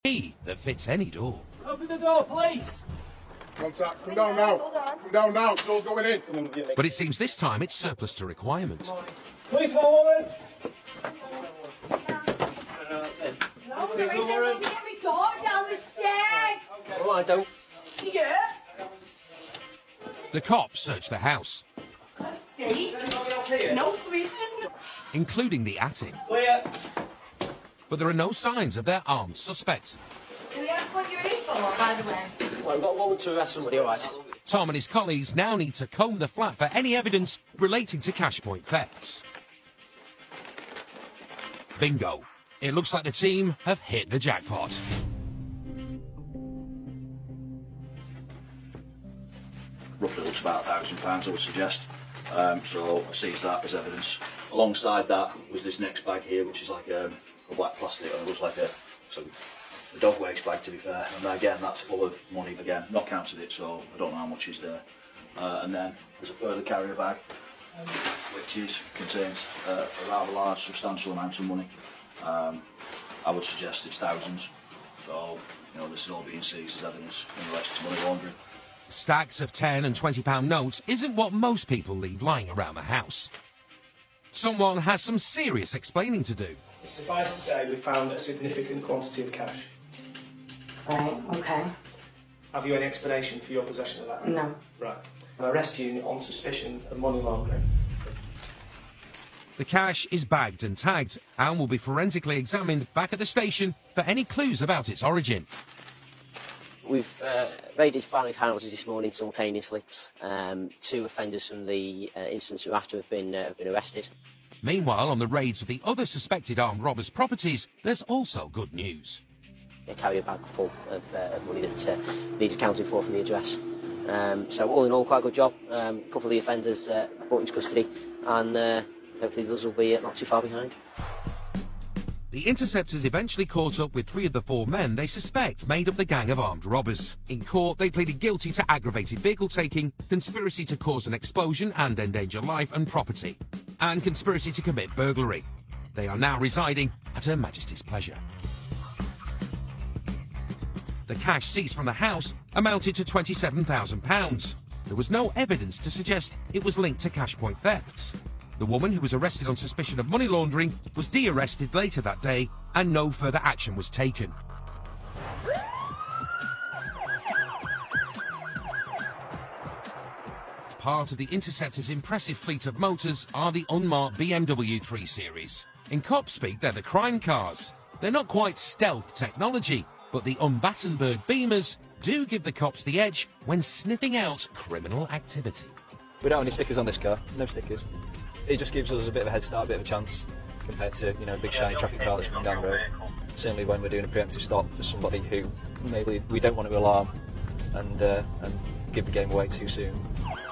key that fits any door. Open the door, please. Contact. Come down now. Come down now. Door's going in. But it seems this time it's surplus to requirement. Please, woman. No, there isn't every door down the stairs. Oh, I don't. Yeah. The cops search the house, Let's see. No, there isn't. including the attic. Clear. But there are no signs of their armed suspect. Can we ask what you're in for, by the way? Well, we've got a warrant to arrest somebody, all right? Tom and his colleagues now need to comb the flat for any evidence relating to Cashpoint thefts. Bingo. It looks like the team have hit the jackpot. Roughly looks about £1,000, I would suggest. So I seized that as evidence. Alongside that was this next bag here, which is like a black plastic, and it looks like a dog waste bag, to be fair. And again, that's full of money. Again, not counted it, so I don't know how much is there. And then there's a further carrier bag, which contains a rather large, substantial amount of money. I would suggest it's thousands. So, this is all being seized as evidence in relation to money laundering. Stacks of £10 and £20 notes isn't what most people leave lying around the house. Someone has some serious explaining to do. Suffice to say, we found a significant quantity of cash. Right, okay. Have you any explanation for your possession of that? No. Right. I arrest you on suspicion of money laundering. The cash is bagged and tagged and will be forensically examined back at the station for any clues about its origin. We've raided 5 houses this morning simultaneously. 2 offenders from the incidents after have been arrested. Meanwhile, on the raids of the other suspected armed robbers' properties, there's also good news. They carry a bag full of money that needs accounting for from the address. So all in all, quite a good job. A couple of the offenders brought into custody, and hopefully those will be not too far behind. The interceptors eventually caught up with 3 of the 4 men they suspect made up the gang of armed robbers. In court, they pleaded guilty to aggravated vehicle taking, conspiracy to cause an explosion and endanger life and property, and conspiracy to commit burglary. They are now residing at Her Majesty's pleasure. The cash seized from the house amounted to £27,000. There was no evidence to suggest it was linked to Cashpoint thefts. The woman, who was arrested on suspicion of money laundering, was de-arrested later that day, and no further action was taken. Part of the Interceptor's impressive fleet of motors are the unmarked BMW 3 Series. In cop speak, they're the crime cars. They're not quite stealth technology, but the un-Battenberg Beamers do give the cops the edge when sniffing out criminal activity. We don't have any stickers on this car, no stickers. It just gives us a bit of a head start, a bit of a chance compared to, a big shiny traffic car that's coming down the road. Certainly when we're doing a preemptive stop for somebody who maybe we don't want to alarm and give the game away too soon.